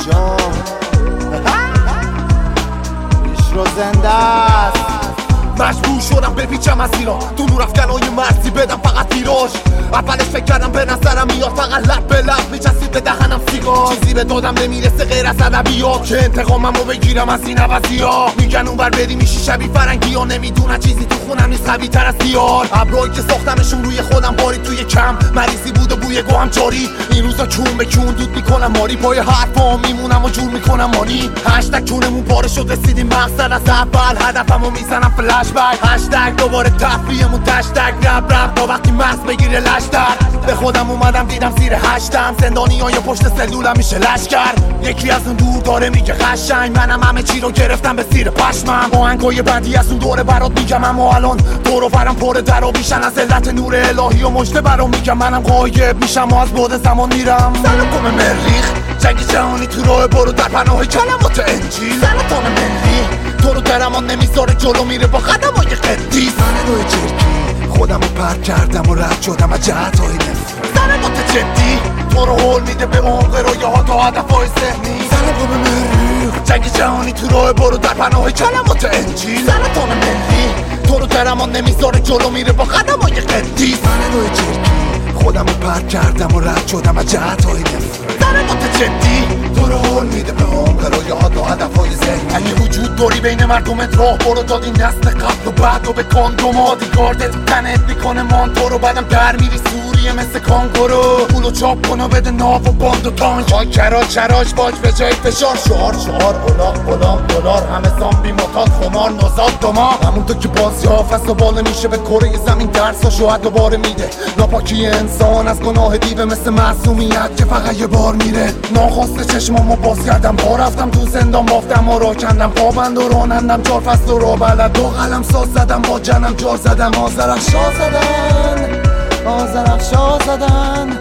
جان پیش رو زنده است. مجبور شدم بپیچم از ایران تو نور افکنای مرزی بدم فقط ویراژ. اولش فکر کردم به نظرم میاد فقط لب به لب میچسید به دهنم سیگار. چیزی به دادم نمیرسه غیر از ادبیات که انتقاممو بگیرم از این عوضی‌ها. میگن اونور بری میشی شبیه فرنگی ها، نمیدونن چیزی تو خونم نیست قوی تر از دیار. ابرایی که ساختمشون روی خودم باری توی کم مریضی بود و بوی گوهم جاری. این روزا کون به کون دود میکنم ماری، پای حرفام میمونم و جور میکنم مانی. هشتگ کونمون پاره شد رسیدیم مقصد از اول، هدفمو میزنم فلش بک. هشتگ دوباره تفریحمون تشتگ رب رب تا وقتی مغز بگیره لشتر. به خودم اومدم دیدم زیر هشتم زندانی های پشت سلولم میشه لشکر. یکی از اون دور داره میگه قشنگ، منم همه چی رو گرفتم به زیر پشمم. آهنگای بعدی از اون دوره برات میگم، اما الان دور و برم پر در و بیشن از علت نور الهی و مجده برام میگم. منم غایب میشم و از بعد زمان میرم. سلام مریخ جنگ جهانی تو راه برو در پناه کلمات انجیل. سرطان ملی تو رو درمان نمیذاره جلو میره با خدمای قدیس. من روی جرکی خودم رو پرد کردم و رد شدم از جهتهای نفرت. ضربات جدی تو رو حول میده به عمق رویاها تا هدفهای ذهنی. سلام مریخ جنگ جهانی تو راه برو در پناه کلمات انجیل. سرطان ملی تو رو درمان نمیذاره جلو میره با خدمای قدیس. من روی جرکی خودم رو پرد کردم و رد شدم از جهتهای نفرت. ضربات جدی تو رو حول میده به عمق رویاها تا هدفهای ذهنی. اگه وجود داری بین مردمت راه برو، دادی نسل قبل و بعد و به کاندوم دیگاردت تنت میکنه مانتو رو. بعدم در میری سوریه مثل کانگورو، پولو چاپ کن و بده ناف و باند و تانک. های کراج باج به جای فشار. شعار غلام دلار همه زامبی متاد خمار نوزاد دما. همونطور که بازی ها فست و باله میشه به کره زمین درساشو حد دوباره میده. ناپاکی انسان از گناه دیوه مثل معصومیت که فقط یه بار میره. ناخواسته چشمامو باز کردم با رفتم تو زندان بافتم و را کندم پابند و رانندم 4 فصل و را بلد 2 قلم ساز زدم با جنم جار زدم. آذرخشا زدن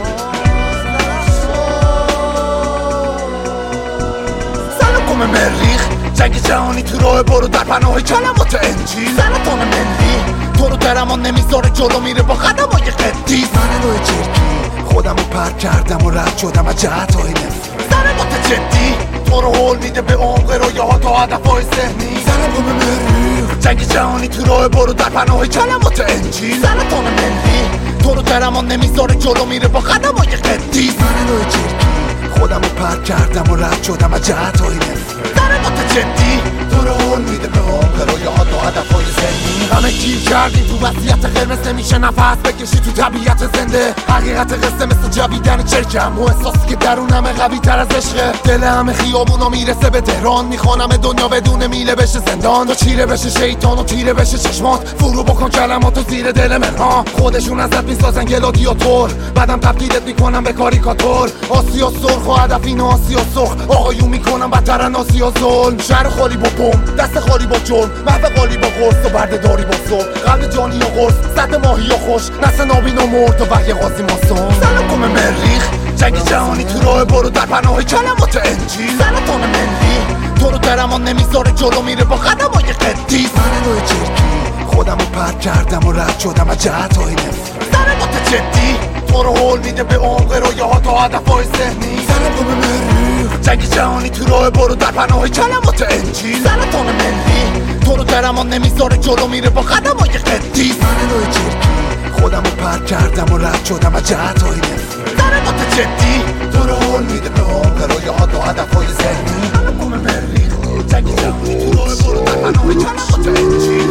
سلام مریخ جنگ جهانی تو راه برو در پناه کلمات انجیل. سرطان ملی تو رو درمان نمیذاره جلو میره با خدمای قدیس. من روی جرکی خودم رو پرد کردم و رد شدم از جهتهای نفرت. ضربات جدی تو رو حول میده به عمق رویاها تا هدفهای ذهنی. سلام مریخ جنگ جهانی تو راه برو در پناه کلمات انجیل. سرطان ملی تو رو درمان نمیذاره جلو میره با خدمای قدیس. من روی جرکی خودم رو پرد کردم و رد شدم از جهتهای نفرت. ضربات جدی تو رو حول میده به عمق رویاها تا هدفهای ذهنی. همه گیر کردیم تو وضعیت قرمز، نمیشه نفس بکشی تو طبیعت زنده. حقیقت قصه مثل جویدن چرکم و احساسی که درونمه قوی تر از عشقه. دل همه خیابونا میرسه به تهران، میخوانم دنیا بدون میله بشه زندان. تو چیره بشه شیطان و تیره بشه چشمات، فرو بکن کلماتو زیر دل من ها. خودشون ازت میسازن گلادیاتور، بعدم تبدیلت میکنم به کاریکاتور. آسیا سرخ و هدف این آسیا سرخ، آقایون میکنم بدترن آسیا ظلم. شهر خالی با بم دست خالی با جرم، محو قالی با قرص و بردهداری با صبح. قلب جانی و قرص سطح ماهی و خوش، نسل نابین و مرد و وحی قاضی ماسون. سلام مریخ جنگ جهانی تو راه برو در پناه کلمات انجیل. سرطان ملی تو رو درمان نمیذاره جلو میره با خدمای قدیس. من روی جرکی خودم رو پرد کردم و رد شدم از جهتهای نفرت. ضربات جدی تو رو حول میده به عمق رویاها تا هدفهای ذهنی. سلام مریخ جنگ جهانی تو راه برو در پناه کلمات انجیل. سرطان ملی تو رو درمان نمیذاره جلو میره با خدمای قدیس. من روی جرکی خودم رو پرد کردم و رد شدم از جهتهای نفرت. ضربات جدی تو رو حول میده به عمق رویاها تا هدفهای ذهنی. سلام مریخ جنگ جهانی تو راه برو در پناه کلمات انجیل.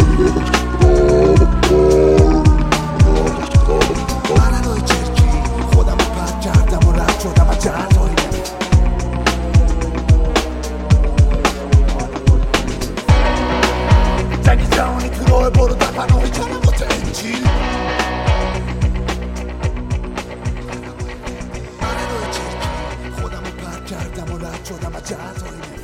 من روی جرکی خودم رو پرد کردم و رد شدم از جهتهای نفرت. جنگ جهانی تو راه برو در پناه کلمات انجیل. من روی جرکی خودم رو پرد کردم و رد شدم از جهتهای نفرت.